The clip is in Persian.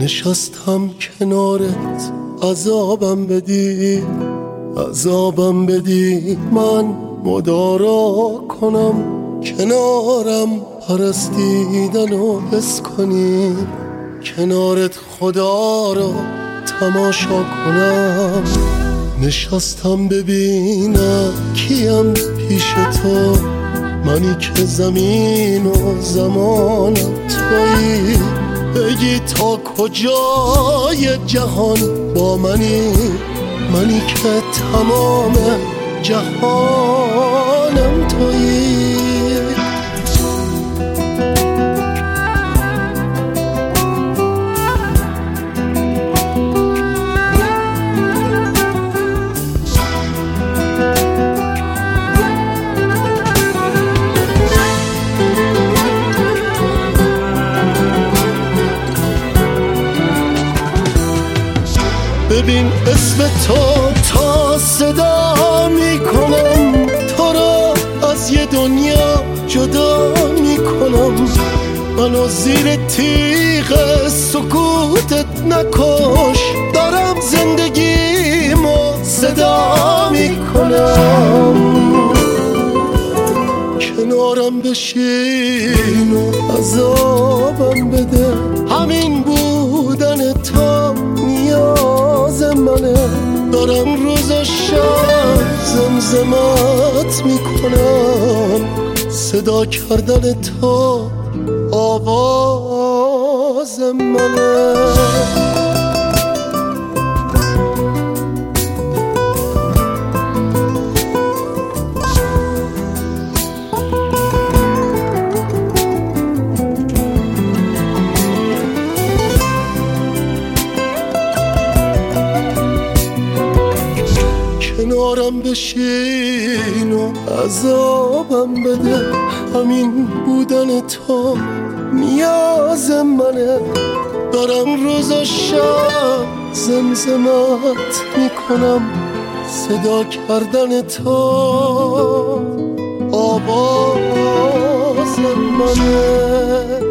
نشستم کنارت عذابم بدی من مدارا کنم کنارم پرستیدن و حس کنی کنارت خدا را تماشا کنم نشستم ببینم کیم پیش تو منی که زمین و زمان تویی بگی تا کجای جهان با منی که تمام جهانم تویی ببین اسم تو تا صدا میکنم تو را از یه دنیا جدا میکنم منو زیر تیغ سکوتت نکش دارم زندگیمو صدا میکنم کنارم بشین و عذابم بده همین بودن تو نیاز منه دارم روز و شب زمزمت میکنم صدا کردن تو آواز منه کنارم بشین و عذابم بده همین بودن تو نیاز منه دارم روز و شب زمزمت میکنم صدا کردن تو آواز منه